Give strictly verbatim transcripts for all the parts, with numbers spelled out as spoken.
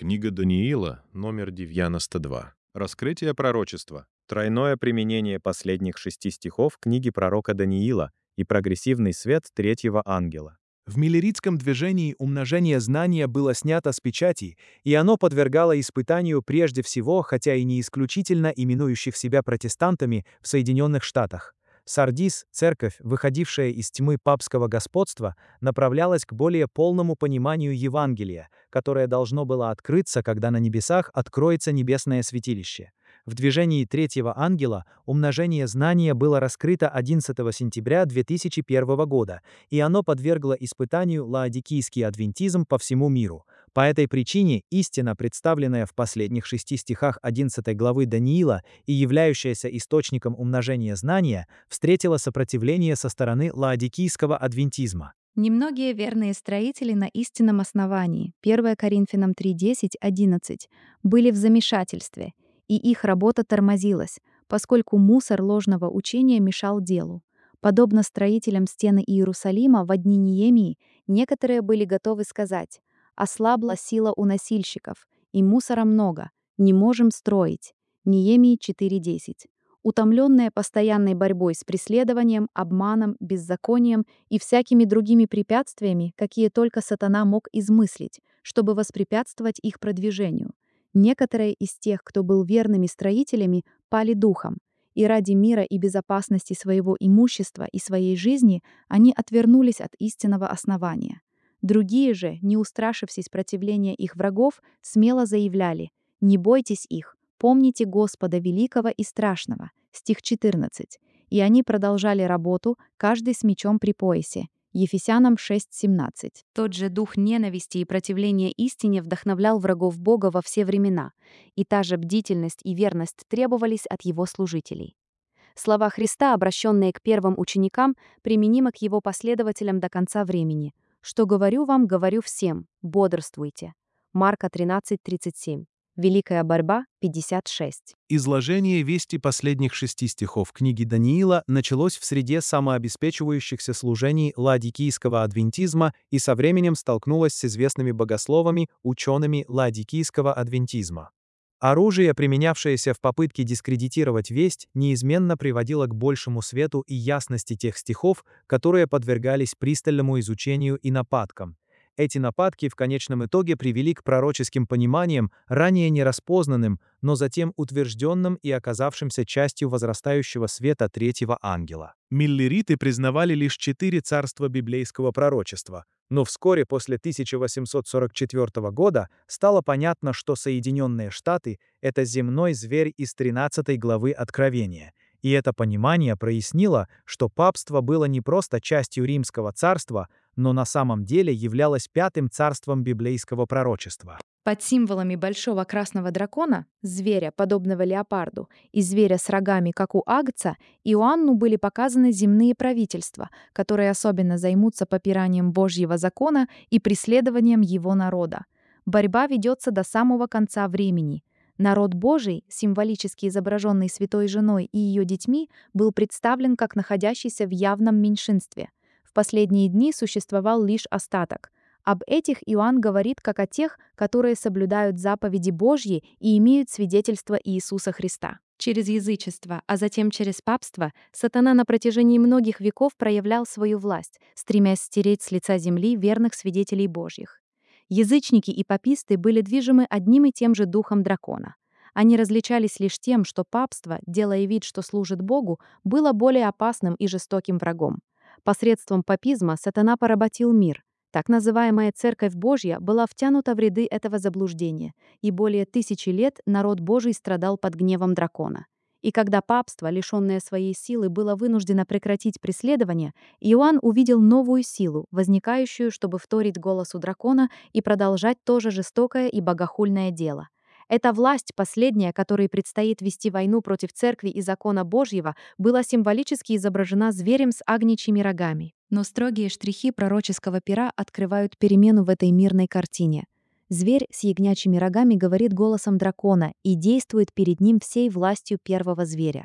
Книга Даниила, номер девяносто два. Раскрытие пророчества. Тройное применение последних шести стихов книги пророка Даниила и прогрессивный свет третьего ангела. В миллеритском движении умножение знания было снято с печати, и оно подвергало испытанию прежде всего, хотя и не исключительно именующих себя протестантами в Соединенных Штатах. Сардис, церковь, выходившая из тьмы папского господства, направлялась к более полному пониманию Евангелия, которое должно было открыться, когда на небесах откроется небесное святилище. В движении третьего ангела умножение знания было раскрыто одиннадцатого сентября две тысячи первого года, и оно подвергло испытанию лаодикийский адвентизм по всему миру. По этой причине истина, представленная в последних шести стихах одиннадцатой главы Даниила и являющаяся источником умножения знания, встретила сопротивление со стороны лаодикийского адвентизма. Немногие верные строители на истинном основании, первое Коринфянам три десять одиннадцать, были в замешательстве, и их работа тормозилась, поскольку мусор ложного учения мешал делу. Подобно строителям стены Иерусалима в дни Неемии, некоторые были готовы сказать: «Ослабла сила у носильщиков, и мусора много, не можем строить». Неемии четыре десять. Утомленные постоянной борьбой с преследованием, обманом, беззаконием и всякими другими препятствиями, какие только сатана мог измыслить, чтобы воспрепятствовать их продвижению. Некоторые из тех, кто был верными строителями, пали духом, и ради мира и безопасности своего имущества и своей жизни они отвернулись от истинного основания. Другие же, не устрашившись противления их врагов, смело заявляли: «Не бойтесь их, помните Господа великого и страшного». Стих четырнадцать. И они продолжали работу, каждый с мечом при поясе. Ефесянам шесть семнадцать. Тот же дух ненависти и противления истине вдохновлял врагов Бога во все времена, и та же бдительность и верность требовались от его служителей. Слова Христа, обращенные к первым ученикам, применимы к его последователям до конца времени. «Что говорю вам, говорю всем, бодрствуйте». Марка тринадцать тридцать семь. Великая борьба, пятьдесят шесть. Изложение вести последних шести стихов книги Даниила началось в среде самообеспечивающихся служений лаодикийского адвентизма и со временем столкнулось с известными богословами, учеными лаодикийского адвентизма. Оружие, применявшееся в попытке дискредитировать весть, неизменно приводило к большему свету и ясности тех стихов, которые подвергались пристальному изучению и нападкам. Эти нападки в конечном итоге привели к пророческим пониманиям, ранее нераспознанным, но затем утвержденным и оказавшимся частью возрастающего света третьего ангела. Миллериты признавали лишь четыре царства библейского пророчества, но вскоре после тысяча восемьсот сорок четвёртого года стало понятно, что Соединенные Штаты — это земной зверь из тринадцатой главы Откровения. И это понимание прояснило, что папство было не просто частью Римского царства, но на самом деле являлось пятым царством библейского пророчества. Под символами большого красного дракона, зверя, подобного леопарду, и зверя с рогами, как у агнца, Иоанну были показаны земные правительства, которые особенно займутся попиранием Божьего закона и преследованием его народа. Борьба ведется до самого конца времени. Народ Божий, символически изображенный Святой Женой и ее детьми, был представлен как находящийся в явном меньшинстве. В последние дни существовал лишь остаток. Об этих Иоанн говорит как о тех, которые соблюдают заповеди Божьи и имеют свидетельство Иисуса Христа. Через язычество, а затем через папство, сатана на протяжении многих веков проявлял свою власть, стремясь стереть с лица земли верных свидетелей Божьих. Язычники и паписты были движимы одним и тем же духом дракона. Они различались лишь тем, что папство, делая вид, что служит Богу, было более опасным и жестоким врагом. Посредством папизма сатана поработил мир. Так называемая Церковь Божья была втянута в ряды этого заблуждения, и более тысячи лет народ Божий страдал под гневом дракона. И когда папство, лишенное своей силы, было вынуждено прекратить преследование, Иоанн увидел новую силу, возникающую, чтобы вторить голосу дракона и продолжать то же жестокое и богохульное дело. Эта власть, последняя, которой предстоит вести войну против церкви и закона Божьего, была символически изображена зверем с агничьими рогами. Но строгие штрихи пророческого пера открывают перемену в этой мирной картине. Зверь с ягнячьими рогами говорит голосом дракона и действует перед ним всей властью первого зверя.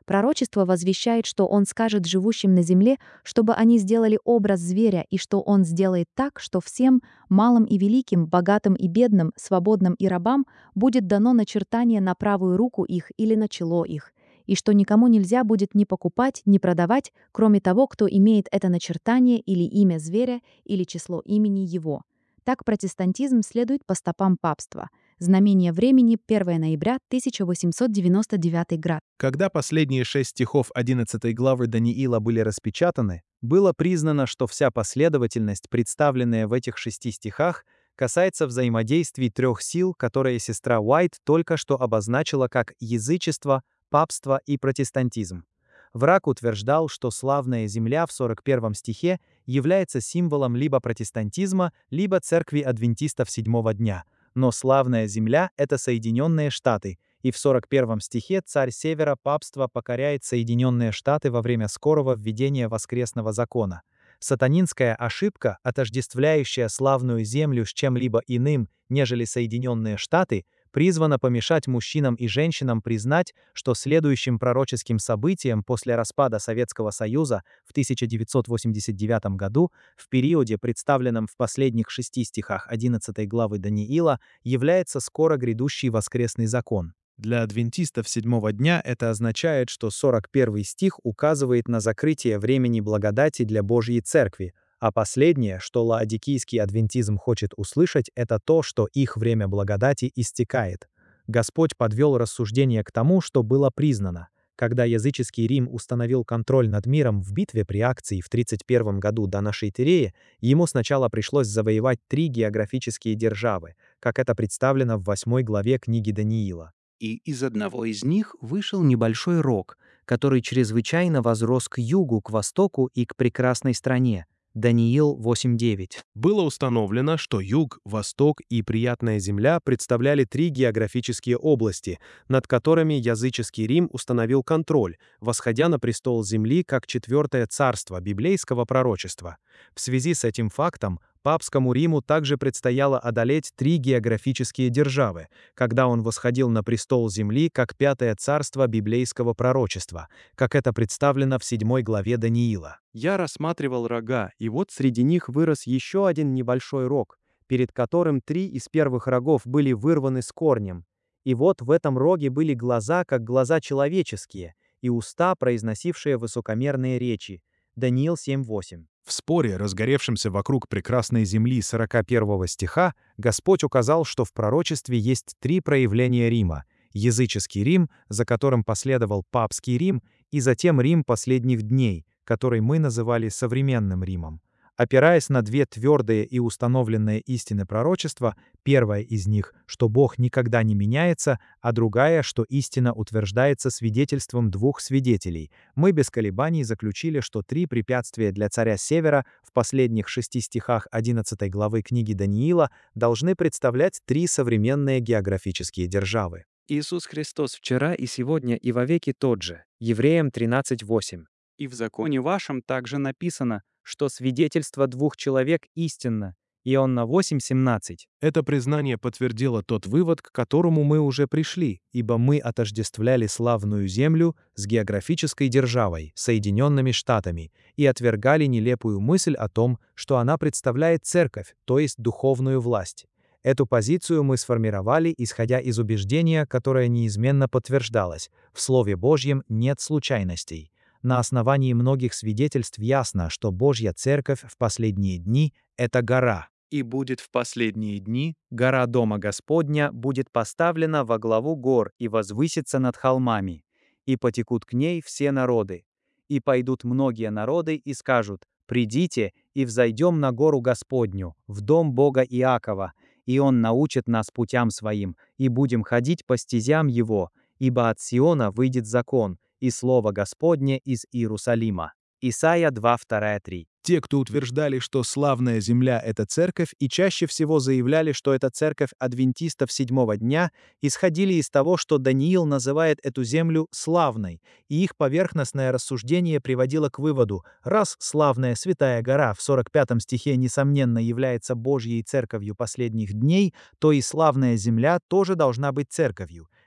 Пророчество возвещает, что он скажет живущим на земле, чтобы они сделали образ зверя, и что он сделает так, что всем, малым и великим, богатым и бедным, свободным и рабам, будет дано начертание на правую руку их или на чело их, и что никому нельзя будет ни покупать, ни продавать, кроме того, кто имеет это начертание или имя зверя, или число имени его. Так протестантизм следует по стопам папства. Знамение времени первое ноября тысяча восемьсот девяносто девятый год. Когда последние шесть стихов одиннадцатой главы Даниила были распечатаны, было признано, что вся последовательность, представленная в этих шести стихах, касается взаимодействий трех сил, которые сестра Уайт только что обозначила как язычество, папство и протестантизм. Враг утверждал, что славная земля в сорок первом стихе является символом либо протестантизма, либо церкви адвентистов седьмого дня. Но славная земля — это Соединенные Штаты, и в сорок первом стихе царь Севера папства покоряет Соединенные Штаты во время скорого введения воскресного закона. Сатанинская ошибка, отождествляющая славную землю с чем-либо иным, нежели Соединенные Штаты, призвана помешать мужчинам и женщинам признать, что следующим пророческим событием после распада Советского Союза в тысяча девятьсот восемьдесят девятом году, в периоде, представленном в последних шести стихах одиннадцатой главы Даниила, является скоро грядущий воскресный закон. Для адвентистов седьмого дня это означает, что сорок первый стих указывает на закрытие времени благодати для Божьей Церкви, а последнее, что лаодикийский адвентизм хочет услышать, это то, что их время благодати истекает. Господь подвел рассуждение к тому, что было признано. Когда языческий Рим установил контроль над миром в битве при Акции в тридцать первом году до нашей эры, ему сначала пришлось завоевать три географические державы, как это представлено в восьмой главе книги Даниила. И из одного из них вышел небольшой рог, который чрезвычайно возрос к югу, к востоку и к прекрасной стране. Даниил восемь девять. Было установлено, что юг, восток и приятная земля представляли три географические области, над которыми языческий Рим установил контроль, восходя на престол земли как четвертое царство библейского пророчества. В связи с этим фактом папскому Риму также предстояло одолеть три географические державы, когда он восходил на престол земли как пятое царство библейского пророчества, как это представлено в седьмой главе Даниила. «Я рассматривал рога, и вот среди них вырос еще один небольшой рог, перед которым три из первых рогов были вырваны с корнем. И вот в этом роге были глаза, как глаза человеческие, и уста, произносившие высокомерные речи». Даниил семь восемь. В споре, разгоревшемся вокруг прекрасной земли сорок первого стиха, Господь указал, что в пророчестве есть три проявления Рима: языческий Рим, за которым последовал папский Рим, и затем Рим последних дней, который мы называли современным Римом. Опираясь на две твердые и установленные истины пророчества, первая из них, что Бог никогда не меняется, а другая, что истина утверждается свидетельством двух свидетелей, мы без колебаний заключили, что три препятствия для царя Севера в последних шести стихах одиннадцатой главы книги Даниила должны представлять три современные географические державы. Иисус Христос вчера и сегодня и вовеки тот же. Евреям тринадцать восемь. И в законе вашем также написано, что свидетельство двух человек истинно. Иоанна восемь семнадцать. Это признание подтвердило тот вывод, к которому мы уже пришли, ибо мы отождествляли славную землю с географической державой, Соединенными Штатами, и отвергали нелепую мысль о том, что она представляет церковь, то есть духовную власть. Эту позицию мы сформировали, исходя из убеждения, которое неизменно подтверждалось: в Слове Божьем нет случайностей. На основании многих свидетельств ясно, что Божья Церковь в последние дни — это гора. И будет в последние дни гора Дома Господня будет поставлена во главу гор и возвысится над холмами, и потекут к ней все народы. И пойдут многие народы и скажут: «Придите и взойдем на гору Господню, в дом Бога Иакова, и Он научит нас путям Своим, и будем ходить по стезям Его, ибо от Сиона выйдет закон, и слово Господне из Иерусалима». Исайя два два три. Те, кто утверждали, что славная земля — это церковь, и чаще всего заявляли, что это церковь адвентистов седьмого дня, исходили из того, что Даниил называет эту землю славной, и их поверхностное рассуждение приводило к выводу: раз славная Святая гора в сорок пятом стихе несомненно является Божьей церковью последних дней, то и славная земля тоже должна быть церковью.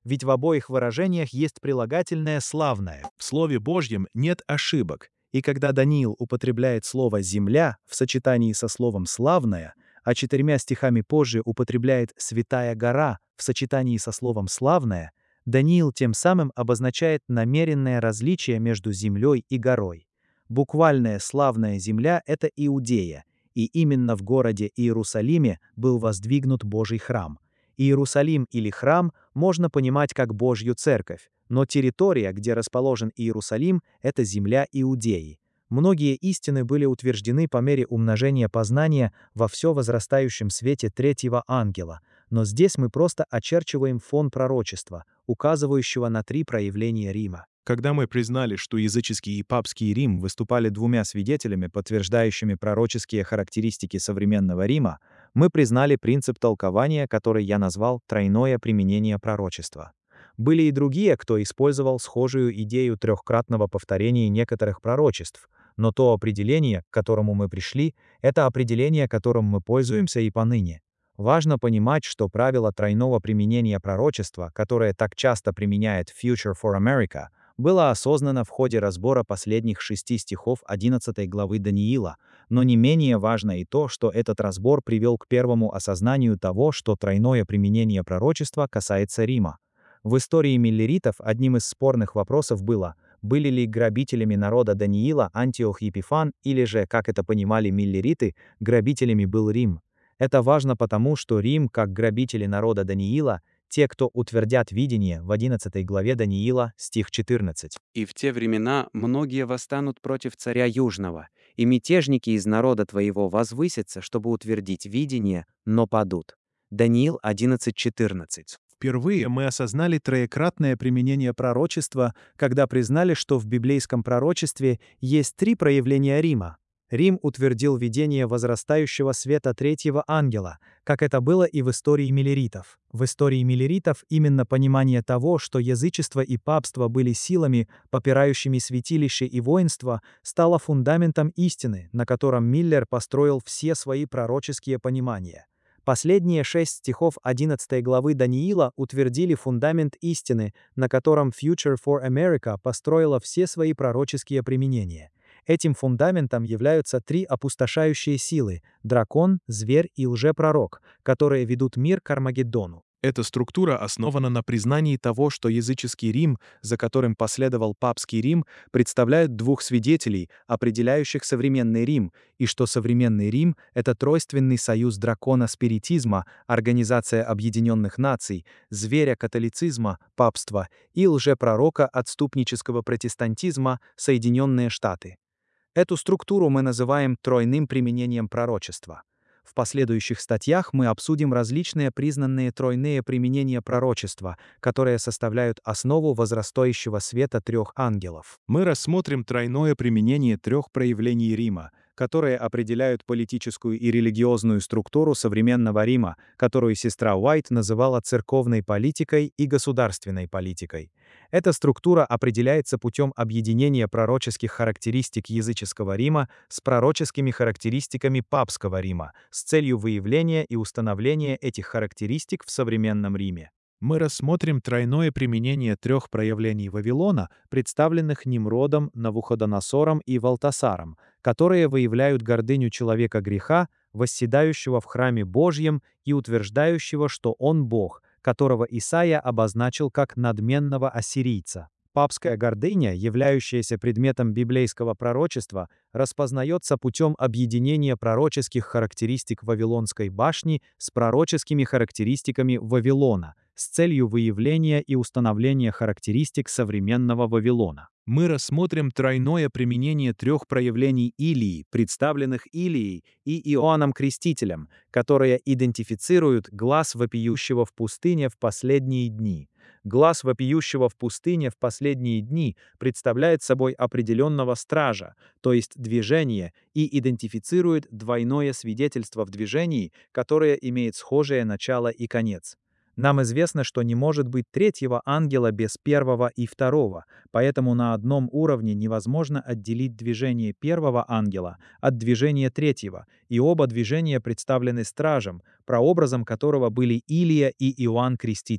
ведь в обоих выражениях есть прилагательное «славное». В Слове Божьем нет ошибок, и когда Даниил употребляет слово «земля» в сочетании со словом «славная», а четырьмя стихами позже употребляет «святая гора» в сочетании со словом «славная», Даниил тем самым обозначает намеренное различие между землей и горой. Буквальная «славная земля» — это Иудея, и именно в городе Иерусалиме был воздвигнут Божий храм. Иерусалим или храм можно понимать как Божью церковь, но территория, где расположен Иерусалим, это земля Иудеи. Многие истины были утверждены по мере умножения познания во все возрастающем свете третьего ангела, но здесь мы просто очерчиваем фон пророчества, указывающего на три проявления Рима. Когда мы признали, что языческий и папский Рим выступали двумя свидетелями, подтверждающими пророческие характеристики современного Рима, мы признали принцип толкования, который я назвал «тройное применение пророчества». Были и другие, кто использовал схожую идею трехкратного повторения некоторых пророчеств, но то определение, к которому мы пришли, это определение, которым мы пользуемся и поныне. Важно понимать, что правило тройного применения пророчества, которое так часто применяет Future for America, было осознано в ходе разбора последних шести стихов одиннадцатой главы Даниила, но не менее важно и то, что этот разбор привел к первому осознанию того, что тройное применение пророчества касается Рима. В истории миллеритов одним из спорных вопросов было, были ли грабителями народа Даниила Антиох Епифан или же, как это понимали миллериты, грабителями был Рим. Это важно потому, что Рим, как грабители народа Даниила, те, кто утвердят видение в одиннадцатой главе Даниила, стих четырнадцать. «И в те времена многие восстанут против царя Южного, и мятежники из народа твоего возвысятся, чтобы утвердить видение, но падут». Даниил одиннадцать четырнадцать. Впервые мы осознали троекратное применение пророчества, когда признали, что в библейском пророчестве есть три проявления Рима. Рим утвердил видение возрастающего света третьего ангела, как это было и в истории миллеритов. В истории миллеритов именно понимание того, что язычество и папство были силами, попирающими святилище и воинство, стало фундаментом истины, на котором Миллер построил все свои пророческие понимания. Последние шесть стихов одиннадцатой главы Даниила утвердили фундамент истины, на котором Future for America построила все свои пророческие применения. Этим фундаментом являются три опустошающие силы – дракон, зверь и лжепророк, которые ведут мир к Армагеддону. Эта структура основана на признании того, что языческий Рим, за которым последовал папский Рим, представляет двух свидетелей, определяющих современный Рим, и что современный Рим — это тройственный союз дракона-спиритизма, Организация Объединенных Наций, зверя-католицизма, папства и лжепророка отступнического протестантизма, Соединенные Штаты. Эту структуру мы называем тройным применением пророчества. В последующих статьях мы обсудим различные признанные тройные применения пророчества, которые составляют основу возрастающего света трех ангелов. Мы рассмотрим тройное применение трех проявлений Рима, которые определяют политическую и религиозную структуру современного Рима, которую сестра Уайт называла церковной политикой и государственной политикой. Эта структура определяется путем объединения пророческих характеристик языческого Рима с пророческими характеристиками папского Рима с целью выявления и установления этих характеристик в современном Риме. Мы рассмотрим тройное применение трех проявлений Вавилона, представленных Нимродом, Навуходоносором и Валтасаром, которые выявляют гордыню человека греха, восседающего в храме Божьем и утверждающего, что он Бог, которого Исаия обозначил как надменного ассирийца. Папская гордыня, являющаяся предметом библейского пророчества, распознается путем объединения пророческих характеристик Вавилонской башни с пророческими характеристиками Вавилона, с целью выявления и установления характеристик современного Вавилона. Мы рассмотрим тройное применение трех проявлений Илии, представленных Илией и Иоанном Крестителем, которые идентифицируют глас вопиющего в пустыне в последние дни. Глас вопиющего в пустыне в последние дни представляет собой определенного стража, то есть движение, и идентифицирует двойное свидетельство в движении, которое имеет схожее начало и конец. Нам известно, что не может быть третьего ангела без первого и второго, поэтому на одном уровне невозможно отделить движение первого ангела от движения третьего, и оба движения представлены стражем, прообразом которого были Илия и Иоанн Креститель.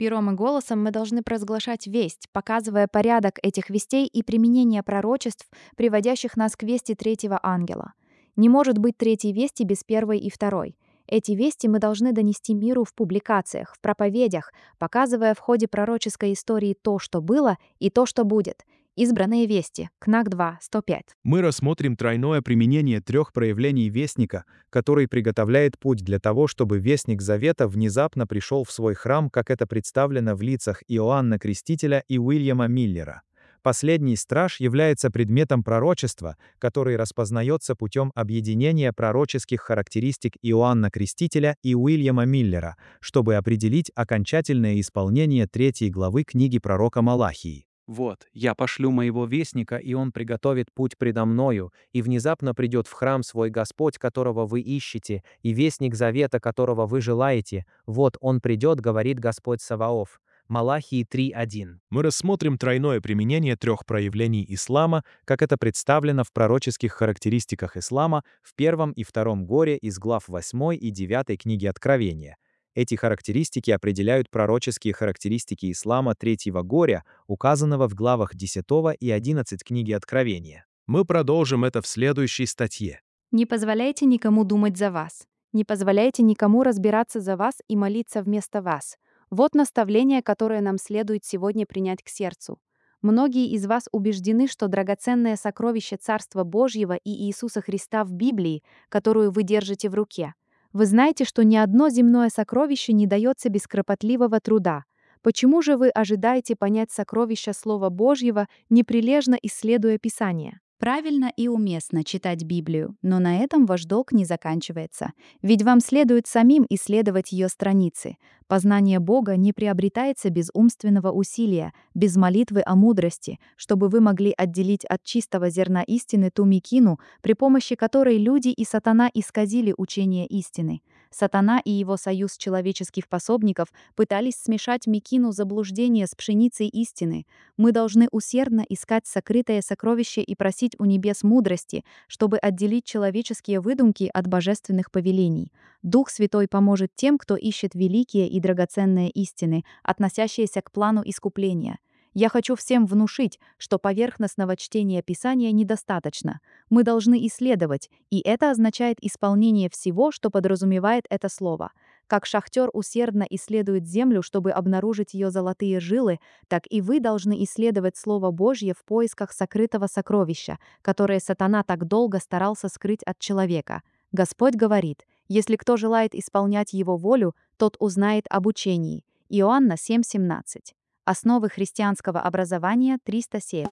Пером и голосом мы должны провозглашать весть, показывая порядок этих вестей и применение пророчеств, приводящих нас к вести третьего ангела. Не может быть третьей вести без первой и второй. Эти вести мы должны донести миру в публикациях, в проповедях, показывая в ходе пророческой истории то, что было, и то, что будет. Избранные вести. Кнак два, сто пять. Мы рассмотрим тройное применение трех проявлений Вестника, который приготовляет путь для того, чтобы Вестник Завета внезапно пришел в свой храм, как это представлено в лицах Иоанна Крестителя и Уильяма Миллера. Последний страж является предметом пророчества, который распознается путем объединения пророческих характеристик Иоанна Крестителя и Уильяма Миллера, чтобы определить окончательное исполнение третьей главы книги пророка Малахии. «Вот, я пошлю моего вестника, и он приготовит путь предо мною, и внезапно придет в храм свой Господь, которого вы ищете, и вестник завета, которого вы желаете. Вот он придет, говорит Господь Саваоф». Малахии три один. Мы рассмотрим тройное применение трех проявлений ислама, как это представлено в пророческих характеристиках ислама в первом и втором горе из глав восьмой и девятой книги Откровения. Эти характеристики определяют пророческие характеристики ислама третьего горя, указанного в главах десятого и одиннадцатой книги Откровения. Мы продолжим это в следующей статье. Не позволяйте никому думать за вас. Не позволяйте никому разбираться за вас и молиться вместо вас. Вот наставление, которое нам следует сегодня принять к сердцу. Многие из вас убеждены, что драгоценное сокровище Царства Божьего и Иисуса Христа в Библии, которую вы держите в руке. Вы знаете, что ни одно земное сокровище не дается без кропотливого труда. Почему же вы ожидаете понять сокровища Слова Божьего, неприлежно исследуя Писание? Правильно и уместно читать Библию, но на этом ваш долг не заканчивается. Ведь вам следует самим исследовать ее страницы. Познание Бога не приобретается без умственного усилия, без молитвы о мудрости, чтобы вы могли отделить от чистого зерна истины ту мекину, при помощи которой люди и сатана исказили учение истины. Сатана и его союз человеческих пособников пытались смешать мекину заблуждения с пшеницей истины. Мы должны усердно искать сокрытое сокровище и просить у небес мудрости, чтобы отделить человеческие выдумки от божественных повелений. Дух Святой поможет тем, кто ищет великие и драгоценные истины, относящиеся к плану искупления. Я хочу всем внушить, что поверхностного чтения Писания недостаточно. Мы должны исследовать, и это означает исполнение всего, что подразумевает это слово. Как шахтер усердно исследует землю, чтобы обнаружить ее золотые жилы, так и вы должны исследовать Слово Божье в поисках сокрытого сокровища, которое сатана так долго старался скрыть от человека. Господь говорит: «Если кто желает исполнять его волю, тот узнает об учении». Иоанна семь семнадцать. Основы христианского образования триста семь.